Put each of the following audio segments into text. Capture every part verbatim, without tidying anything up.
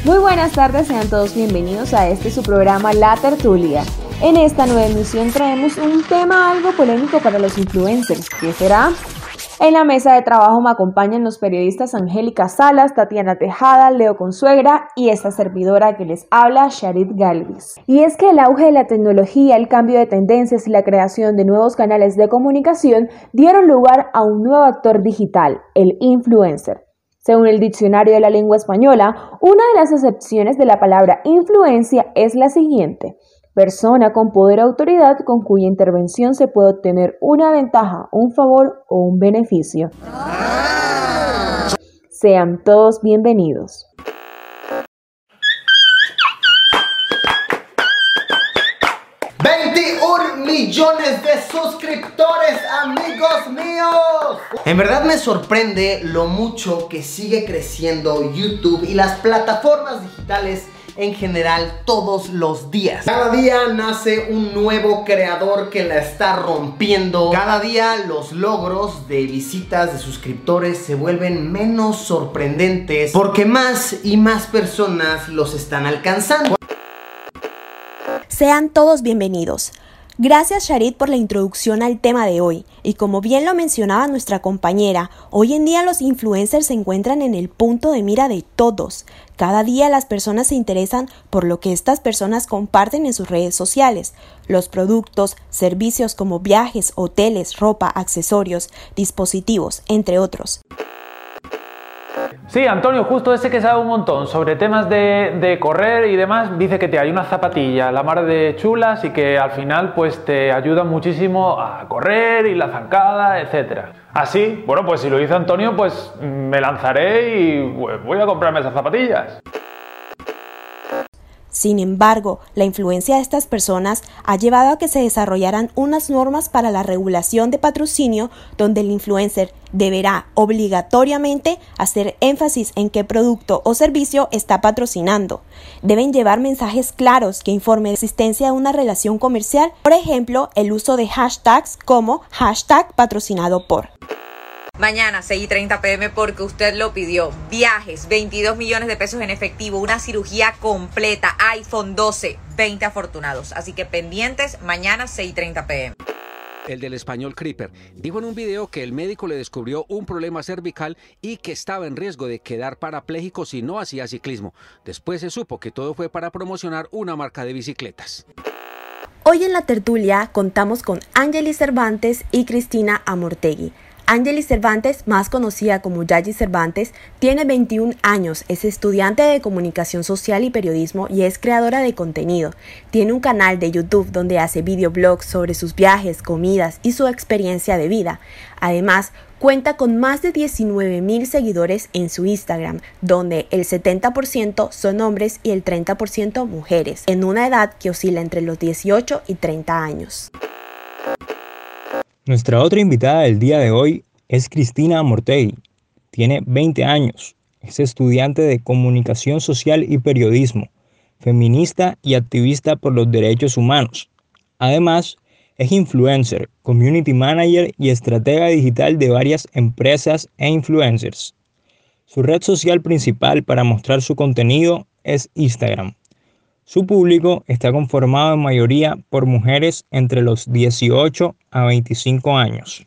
Muy buenas tardes, sean todos bienvenidos a este su programa La Tertulia. En esta nueva emisión traemos un tema algo polémico para los influencers. ¿Qué será? En la mesa de trabajo me acompañan los periodistas Angélica Salas, Tatiana Tejada, Leo Consuegra y esta servidora que les habla, Charit Galvis. Y es que el auge de la tecnología, el cambio de tendencias y la creación de nuevos canales de comunicación dieron lugar a un nuevo actor digital, el influencer. Según el diccionario de la lengua española, una de las acepciones de la palabra influencia es la siguiente: persona con poder o autoridad con cuya intervención se puede obtener una ventaja, un favor o un beneficio. ¡Ah! Sean todos bienvenidos. veintiún millones de suscriptores, amigos míos. En verdad me sorprende lo mucho que sigue creciendo YouTube y las plataformas digitales en general todos los días. Cada día nace un nuevo creador que la está rompiendo. Cada día los logros de visitas, de suscriptores se vuelven menos sorprendentes porque más y más personas los están alcanzando. Sean todos bienvenidos. Gracias, Charit, por la introducción al tema de hoy. Y como bien lo mencionaba nuestra compañera, hoy en día los influencers se encuentran en el punto de mira de todos. Cada día las personas se interesan por lo que estas personas comparten en sus redes sociales. Los productos, servicios como viajes, hoteles, ropa, accesorios, dispositivos, entre otros. Sí, Antonio, justo ese que sabe un montón sobre temas de, de correr y demás, dice que te hay unas zapatillas, la mar de chulas y que al final pues te ayudan muchísimo a correr y la zancada, etcétera. Así, bueno, pues si lo dice Antonio, pues me lanzaré y pues, voy a comprarme esas zapatillas. Sin embargo, la influencia de estas personas ha llevado a que se desarrollaran unas normas para la regulación de patrocinio donde el influencer deberá obligatoriamente hacer énfasis en qué producto o servicio está patrocinando. Deben llevar mensajes claros que informen de la existencia de una relación comercial, por ejemplo, el uso de hashtags como hashtag patrocinado por. Mañana, seis y treinta pe eme, porque usted lo pidió. Viajes, veintidós millones de pesos en efectivo, una cirugía completa, iPhone doce, veinte afortunados. Así que pendientes, mañana, seis y treinta pe eme. El del español Creeper dijo en un video que el médico le descubrió un problema cervical y que estaba en riesgo de quedar parapléjico si no hacía ciclismo. Después se supo que todo fue para promocionar una marca de bicicletas. Hoy en la tertulia contamos con Ángelis Cervantes y Cristina Amortegui. Ángelis Cervantes, más conocida como Yayi Cervantes, tiene veintiún años, es estudiante de comunicación social y periodismo y es creadora de contenido. Tiene un canal de YouTube donde hace videoblogs sobre sus viajes, comidas y su experiencia de vida. Además, cuenta con más de diecinueve mil seguidores en su Instagram, donde el setenta por ciento son hombres y el treinta por ciento mujeres, en una edad que oscila entre los dieciocho y treinta años. Nuestra otra invitada del día de hoy es Cristina Amortegui. Tiene veinte años, es estudiante de comunicación social y periodismo, feminista y activista por los derechos humanos. Además, es influencer, community manager y estratega digital de varias empresas e influencers. Su red social principal para mostrar su contenido es Instagram. Su público está conformado en mayoría por mujeres entre los dieciocho a veinticinco años.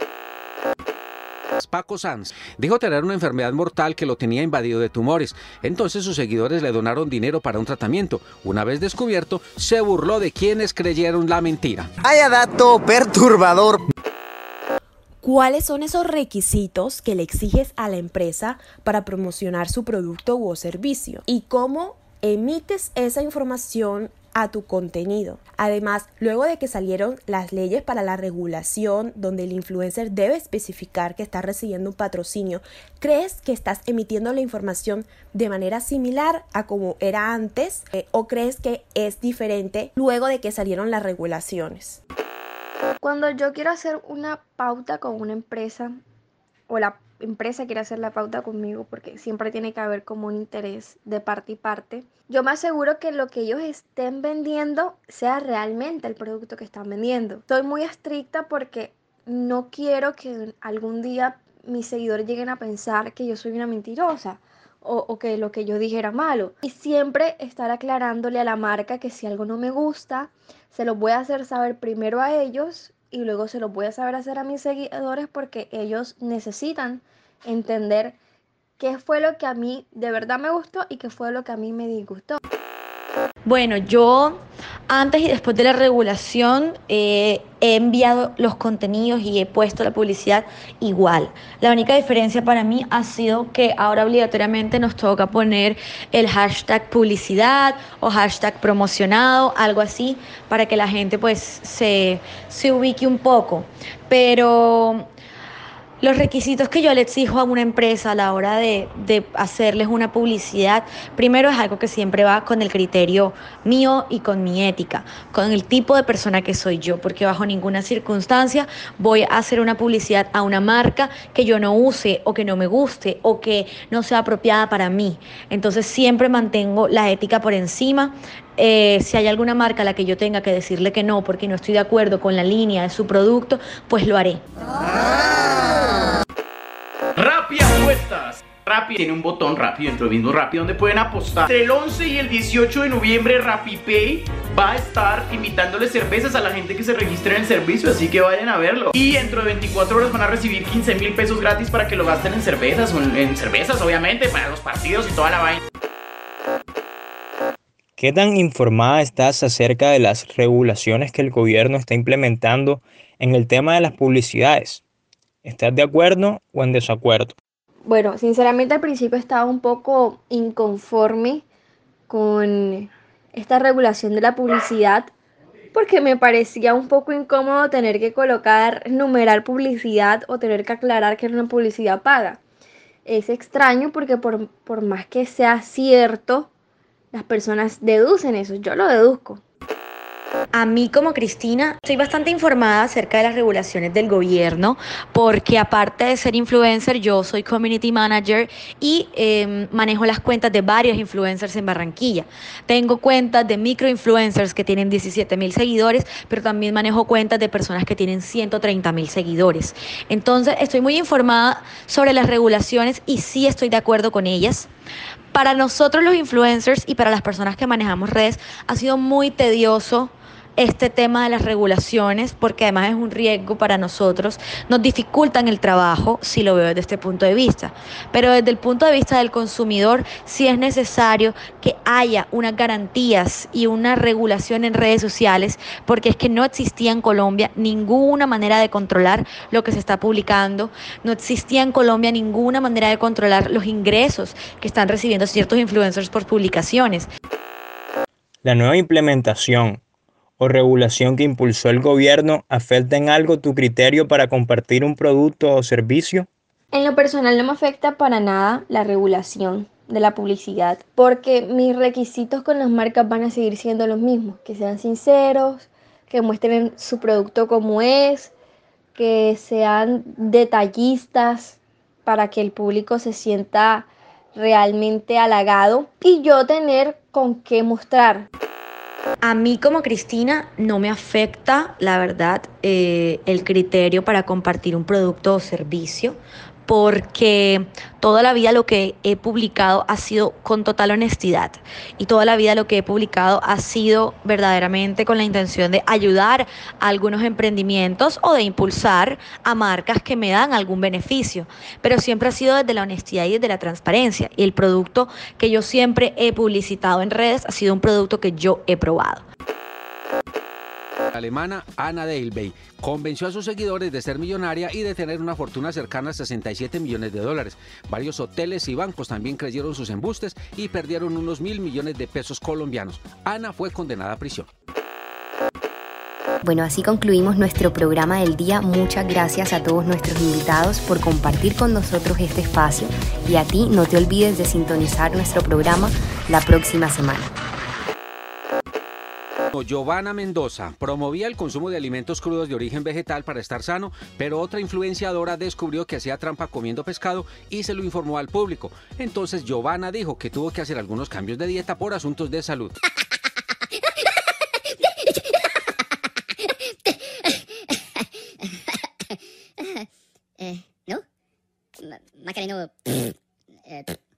Paco Sanz dijo tener una enfermedad mortal que lo tenía invadido de tumores. Entonces sus seguidores le donaron dinero para un tratamiento. Una vez descubierto, se burló de quienes creyeron la mentira. Vaya dato perturbador. ¿Cuáles son esos requisitos que le exiges a la empresa para promocionar su producto u servicio? ¿Y cómo emites esa información a tu contenido? Además, luego de que salieron las leyes para la regulación donde el influencer debe especificar que está recibiendo un patrocinio, ¿crees que estás emitiendo la información de manera similar a como era antes? Eh, ¿O crees que es diferente luego de que salieron las regulaciones? Cuando yo quiero hacer una pauta con una empresa o la empresa quiere hacer la pauta conmigo, porque siempre tiene que haber como un interés de parte y parte, yo me aseguro que lo que ellos estén vendiendo sea realmente el producto que están vendiendo. Soy muy estricta porque no quiero que algún día mis seguidores lleguen a pensar que yo soy una mentirosa o, o que lo que yo dije era malo. Y siempre estar aclarándole a la marca que si algo no me gusta, se lo voy a hacer saber primero a ellos y luego se lo voy a saber hacer a mis seguidores, porque ellos necesitan entender qué fue lo que a mí de verdad me gustó y qué fue lo que a mí me disgustó. Bueno, yo antes y después de la regulación eh, he enviado los contenidos y he puesto la publicidad igual. La única diferencia para mí ha sido que ahora obligatoriamente nos toca poner el hashtag publicidad o hashtag promocionado, algo así, para que la gente pues se, se ubique un poco. Pero los requisitos que yo le exijo a una empresa a la hora de, de hacerles una publicidad, primero es algo que siempre va con el criterio mío y con mi ética, con el tipo de persona que soy yo, porque bajo ninguna circunstancia voy a hacer una publicidad a una marca que yo no use o que no me guste o que no sea apropiada para mí. Entonces siempre mantengo la ética por encima. Eh, si hay alguna marca a la que yo tenga que decirle que no porque no estoy de acuerdo con la línea de su producto, pues lo haré. Rappi Apuestas. Rappi tiene un botón Rappi dentro del mismo Rappi donde pueden apostar. Entre el once y el dieciocho de noviembre RappiPay va a estar invitándoles cervezas a la gente que se registre en el servicio, así que vayan a verlo. Y dentro de veinticuatro horas van a recibir quince mil pesos gratis para que lo gasten en cervezas, en, en cervezas obviamente, para los partidos y toda la vaina. ¿Qué tan informada estás acerca de las regulaciones que el gobierno está implementando en el tema de las publicidades? ¿Estás de acuerdo o en desacuerdo? Bueno, sinceramente al principio estaba un poco inconforme con esta regulación de la publicidad, porque me parecía un poco incómodo tener que colocar, numerar publicidad o tener que aclarar que era una publicidad paga. Es extraño porque por, por más que sea cierto, las personas deducen eso, yo lo deduzco. A mí como Cristina estoy bastante informada acerca de las regulaciones del gobierno, porque aparte de ser influencer, yo soy community manager y eh, manejo las cuentas de varios influencers en Barranquilla. Tengo cuentas de microinfluencers que tienen diecisiete mil seguidores, pero también manejo cuentas de personas que tienen ciento treinta mil seguidores. Entonces estoy muy informada sobre las regulaciones y sí estoy de acuerdo con ellas. Para nosotros los influencers y para las personas que manejamos redes ha sido muy tedioso este tema de las regulaciones, porque además es un riesgo para nosotros, nos dificultan el trabajo si lo veo desde este punto de vista. Pero desde el punto de vista del consumidor sí es necesario que haya unas garantías y una regulación en redes sociales, porque es que no existía en Colombia ninguna manera de controlar lo que se está publicando, no existía en Colombia ninguna manera de controlar los ingresos que están recibiendo ciertos influencers por publicaciones. La nueva implementación o regulación que impulsó el gobierno afecta en algo tu criterio para compartir un producto o servicio? En lo personal no me afecta para nada la regulación de la publicidad, porque mis requisitos con las marcas van a seguir siendo los mismos, que sean sinceros, que muestren su producto como es, que sean detallistas para que el público se sienta realmente halagado y yo tener con qué mostrar. A mí como Cristina no me afecta, la verdad, eh, el criterio para compartir un producto o servicio, porque toda la vida lo que he publicado ha sido con total honestidad y toda la vida lo que he publicado ha sido verdaderamente con la intención de ayudar a algunos emprendimientos o de impulsar a marcas que me dan algún beneficio, pero siempre ha sido desde la honestidad y desde la transparencia, y el producto que yo siempre he publicitado en redes ha sido un producto que yo he probado. La alemana Anna Delvey convenció a sus seguidores de ser millonaria y de tener una fortuna cercana a sesenta y siete millones de dólares. Varios hoteles y bancos también creyeron sus embustes y perdieron unos mil millones de pesos colombianos. Ana fue condenada a prisión. Bueno, así concluimos nuestro programa del día. Muchas gracias a todos nuestros invitados por compartir con nosotros este espacio, y a ti no te olvides de sintonizar nuestro programa la próxima semana. Giovanna Mendoza promovía el consumo de alimentos crudos de origen vegetal para estar sano, pero otra influenciadora descubrió que hacía trampa comiendo pescado y se lo informó al público. Entonces Giovanna dijo que tuvo que hacer algunos cambios de dieta por asuntos de salud. eh, ¿no? Macareno. Eh,